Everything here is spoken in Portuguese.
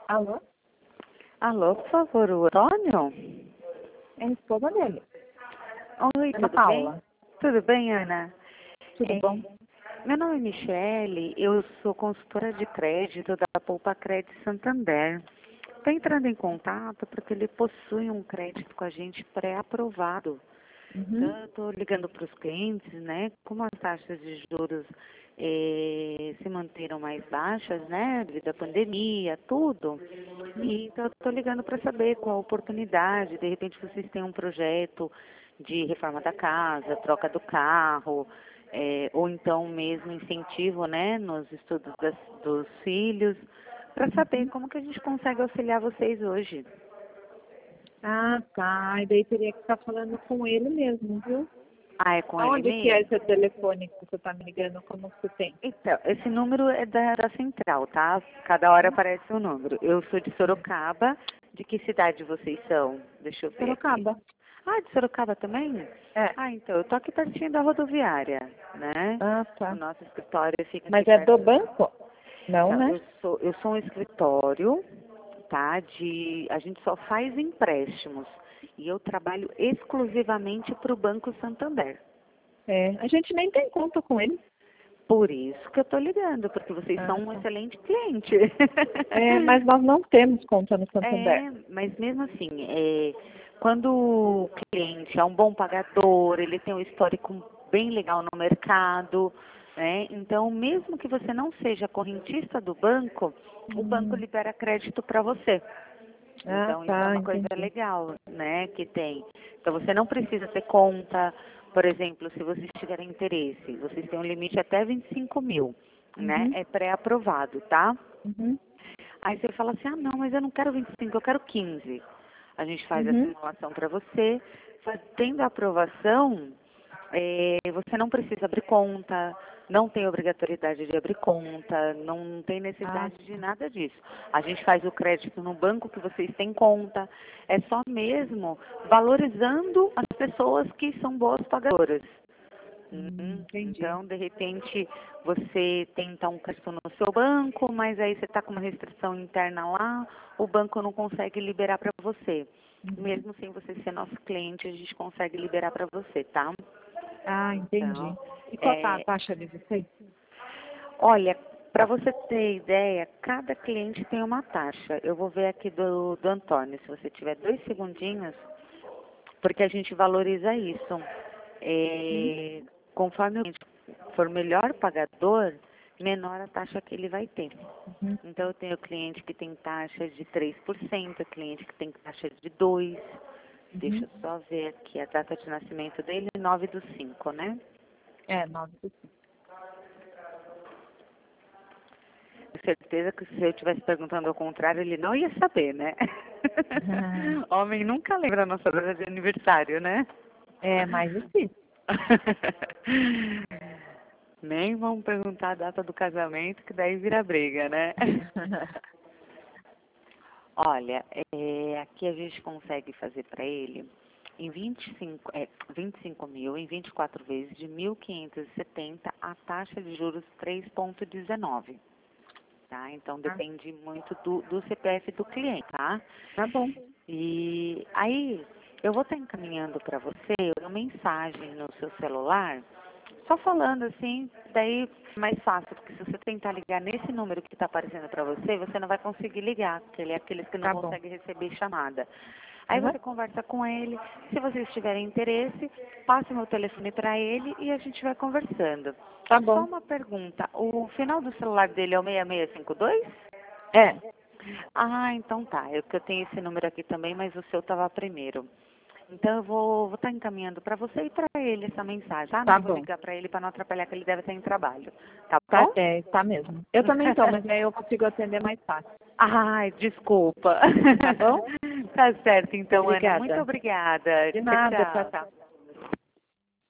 Alô? Alô, por favor, o Antônio? É a esposa dele. Oi, Ana tudo Paula. bem? Tudo bem, Ana? Tudo bom? Meu nome é Michele, eu sou consultora de crédito da Poupa Crédito Santander. Estou entrando em contato porque ele possui um crédito com a gente pré-aprovado. Então, Uhum. eu estou ligando para os clientes, né? Como as taxas de juros se manteram mais baixas, né? Devido à pandemia, tudo. E então, eu estou ligando para saber qual a oportunidade. De repente, vocês têm um projeto de reforma da casa, troca do carro, ou então mesmo incentivo, né? Nos estudos dos filhos, para saber como que a gente consegue auxiliar vocês hoje. Ah, tá. E daí teria que estar falando com ele mesmo, viu? Ah, é com ele Aonde que é mesmo? esse telefone que você está me ligando? Como que você tem? Então, esse número é da central, tá? Cada hora aparece um número. Eu sou de Sorocaba. De que cidade vocês são? Deixa eu ver aqui. Sorocaba. Ah, de Sorocaba também? É. Ah, então, eu tô aqui pertinho da rodoviária, né? Ah, O tá. nosso escritório fica aqui Mas é do perto. banco? Não, Não, né? eu sou um escritório, tá? A gente só faz empréstimos. E eu trabalho exclusivamente para o Banco Santander. É. A gente nem tem conta com ele. Por isso que eu tô ligando, porque vocês Ah, são um tá. excelente cliente. É, mas nós não temos conta no Santander. Mas mesmo assim, quando o cliente é um bom pagador, ele tem um histórico bem legal no mercado, né? Então, mesmo que você não seja correntista do banco, o banco Hum. libera crédito para você. Ah, Então, isso é tá. uma coisa Entendi. legal, né, que tem. Então, você não precisa ter conta. Por exemplo, se vocês tiverem interesse, vocês têm um limite até 25 mil, né? Uhum. É pré-aprovado, tá? Uhum. Aí você fala assim, ah, não, mas eu não quero 25, eu quero 15. A gente faz a Uhum. simulação para você. Tendo a aprovação, você não precisa abrir conta, não tem obrigatoriedade de abrir conta, não tem Ah, necessidade de nada disso. A gente faz o crédito no banco que vocês têm conta. É só mesmo valorizando as pessoas que são boas pagadoras. entendi. Então, de repente, você tenta um crédito no seu banco, mas aí você está com uma restrição interna lá, o banco não consegue liberar para você. Uhum. Mesmo sem você ser nosso cliente, a gente consegue liberar para você, tá? Ah, entendi. Então, E qual tá a é, taxa de vocês? olha, para você ter ideia, cada cliente tem uma taxa. Eu vou ver aqui do Antônio, se você tiver 2 segundinhos, porque a gente valoriza isso. Hum? Conforme o cliente for melhor pagador, menor a taxa que ele vai ter. Uhum. Então, eu tenho cliente que tem taxa de 3%, cliente que tem taxa de 2%. Deixa Uhum. eu só ver aqui a data de nascimento dele, 9/5, né? É, 9%. Com certeza que se eu estivesse perguntando ao contrário, ele não ia saber, né? Homem nunca lembra a nossa data de aniversário, né? É mais difícil. Nem vamos perguntar a data do casamento, que daí vira briga, né? Olha, aqui a gente consegue fazer para ele em 25 mil, em 24 vezes de 1.570, a taxa de juros 3,19. Tá? Então Ah, depende muito do CPF do cliente, tá? tá bom. E aí eu vou estar encaminhando para você uma mensagem no seu celular, só falando assim, daí é mais fácil, porque se você tentar ligar nesse número que está aparecendo para você, você não vai conseguir ligar, porque ele é aqueles que não Tá bom. conseguem receber chamada. Aí Uhum. você conversa com ele, se vocês tiverem interesse, passe meu telefone para ele e a gente vai conversando. Tá Só bom. uma pergunta, o final do celular dele é o 6652? É, Ah, então tá, eu tenho esse número aqui também, mas o seu estava primeiro. Então eu vou estar encaminhando para você e para ele essa mensagem, tá? tá Não vou bom. ligar para ele para não atrapalhar, que ele deve estar em trabalho, tá Tá, bom? tá mesmo. Eu também tô, mas aí eu consigo atender mais fácil. Ai, desculpa. Tá bom? Tá certo, então, Ana. Muito Obrigada. obrigada. De Tchau, nada, tchau, tchau. tchau.